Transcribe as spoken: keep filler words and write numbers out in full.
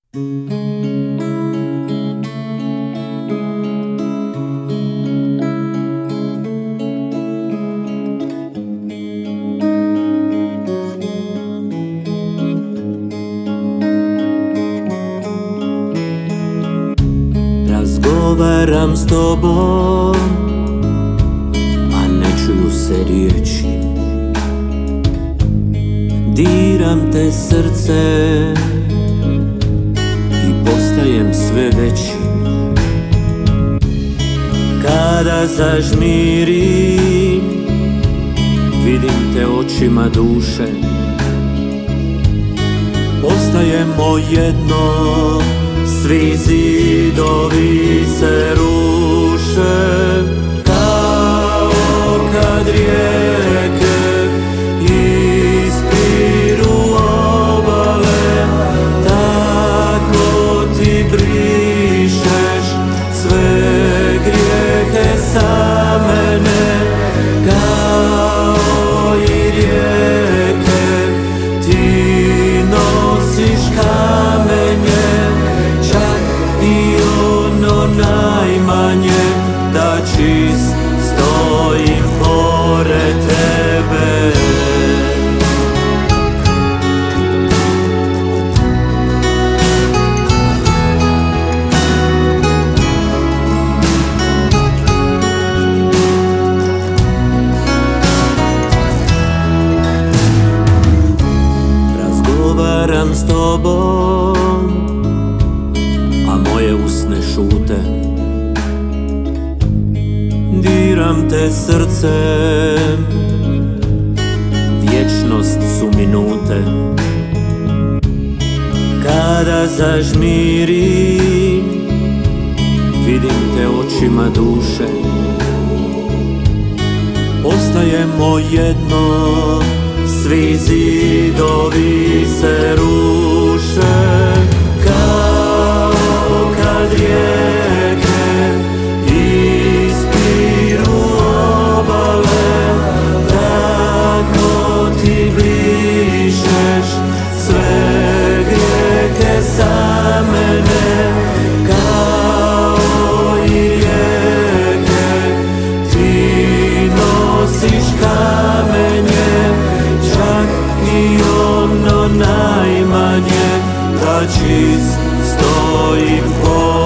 Razgovaram s tobom, a ne čuju se riječi. Diram te srce i postajem sve veći. Kada zažmirim, vidim te očima duše. Postajemo jedno, svi zidovi se ruše. Kao kad rijeke ispiru obale, tako ti brišeš sve grijehe sa mene. Kao i rijeke ti nosiš kamenje, čak i ono najmanje, da čist stojim pored tebe. Razgovaram s tobom, a moje usne šute. Diram te srcem, vječnost su minute. Kada zažmirim, vidim te očima duše. Postajemo jedno, svi zidovi se ruše. Kao kad rijeke ispiru obale, tako ti brišeš sve grijehe sa mene. Kao i rijeke ti nosiš kamenje, čak i ono najmanje, da čist stojim pored